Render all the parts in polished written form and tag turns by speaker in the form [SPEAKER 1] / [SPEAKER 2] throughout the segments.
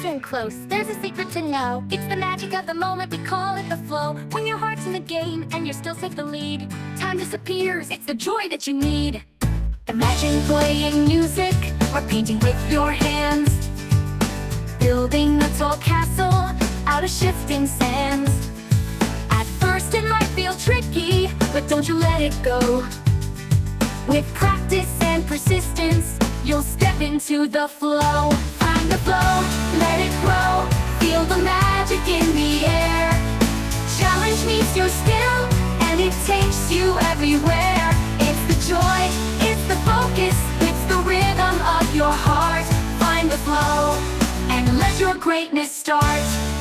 [SPEAKER 1] Listen close, there's a secret to know. It's the magic of the moment, we call it the flow. When your heart's in the game and you're still take the lead, time disappears, it's the joy that you need. Imagine playing music or painting with your hands, building a tall castle out of shifting sands. At first it might feel tricky, but don't you let it go. With practice and persistence, you'll step into the flow. Find the flow, let it grow, feel the magic in the air. Challenge meets your skill, and it takes you everywhere. It's the joy, it's the focus, it's the rhythm of your heart. Find the flow, and let your greatness start.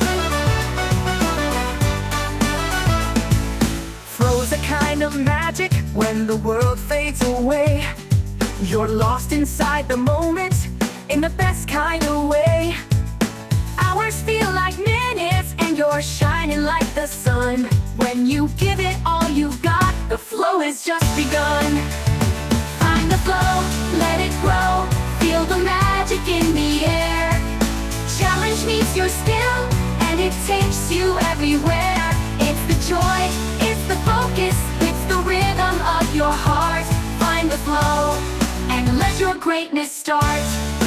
[SPEAKER 2] Flow's a kind of magic when the world fades away. You're lost inside the moment in the best kind of way. Hours feel like minutes and you're shining like the sun. When you give it all you've got, the flow has just begun. Find the flow, let it grow, feel the magic in the air. Challenge meets your skill, and it takes you everywhere. It's the joy, it's the focus, it's the rhythm of your heart. Find the flow, and let your greatness start.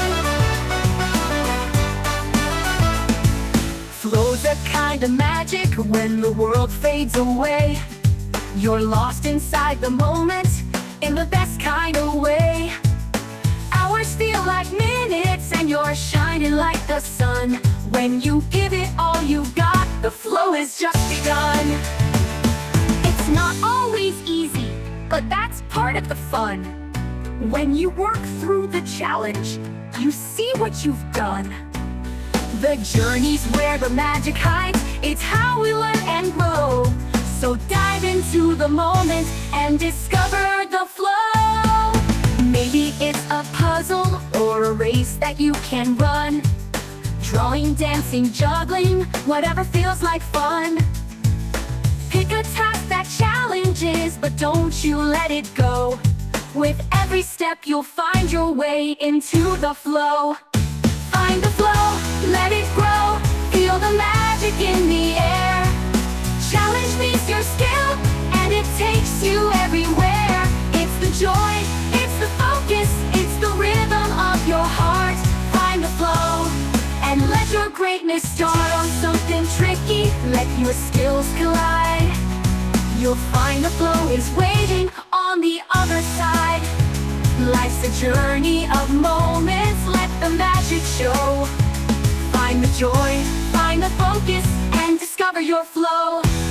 [SPEAKER 2] Flow's a kind of magic when the world fades away. You're lost inside the moment in the best kind of way. Hours feel like minutes and you're shining like the sun. When you give it all you've got, the flow has just begun. It's not always easy, but that's part of the fun. When you work through the challenge, you see what you've done. The journey's where the magic hides, it's how we learn and grow. So dive into the moment and discover the flow. Maybe it's a puzzle or a race that you can run. Drawing, dancing, juggling, whatever feels like fun. Pick a task that challenges, but don't you let it go. With every step you'll find your way into the flow. Find the flow, let it grow, feel the magic in the air. Challenge meets your skill, and it takes you everywhere. It's the joy, it's the focus, it's the rhythm of your heart. Find the flow, and let your greatness start. On something tricky, let your skills collide. You'll find the flow is waiting on the other side. Life's a journey of moments, let the magic show. Find the joy, find the focus, and discover your flow.